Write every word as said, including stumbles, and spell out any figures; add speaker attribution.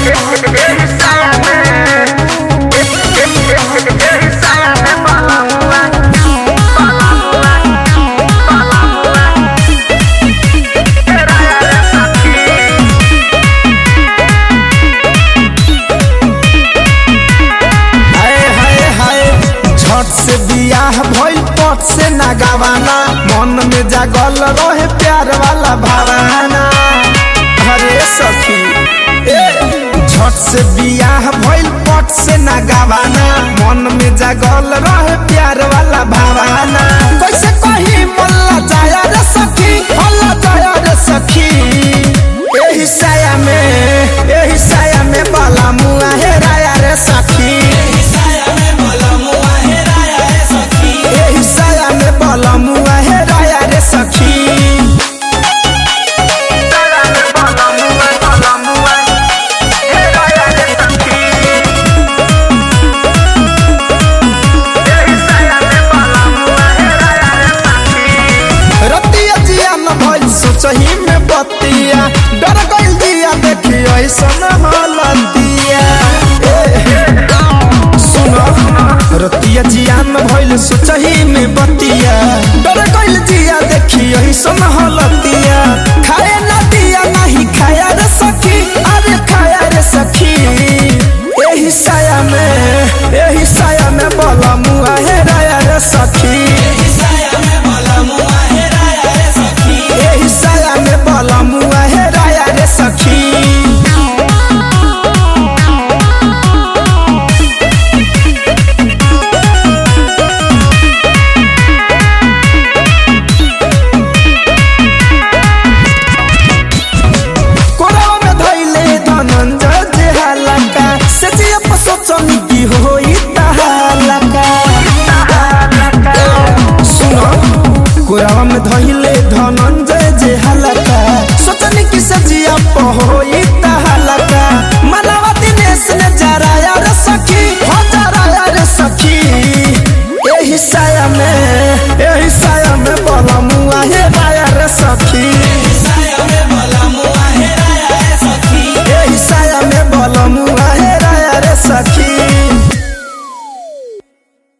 Speaker 1: से बियाह भइल पट से ना गवाना मन में जागल रहे प्यार वाला भावना। अरे सखी ए झट से बियाह भइल पट से ना गवाना मन में जागल रहे प्यार वाला भावना। कैसे कहीं मल्ला जाया रे सखी, मल्ला जाया रे सखी।